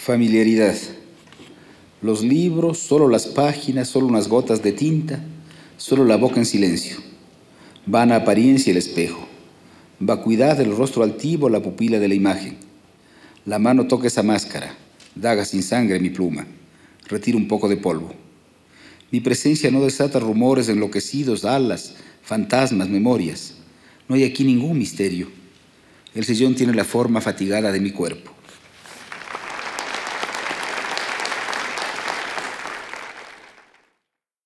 Familiaridad. Los libros, solo las páginas, solo unas gotas de tinta, solo la boca en silencio. Vana apariencia el espejo. Vacuidad el rostro altivo, la pupila de la imagen. La mano toca esa máscara, daga sin sangre mi pluma. Retiro un poco de polvo. Mi presencia no desata rumores enloquecidos, alas, fantasmas, memorias. No hay aquí ningún misterio. El sillón tiene la forma fatigada de mi cuerpo.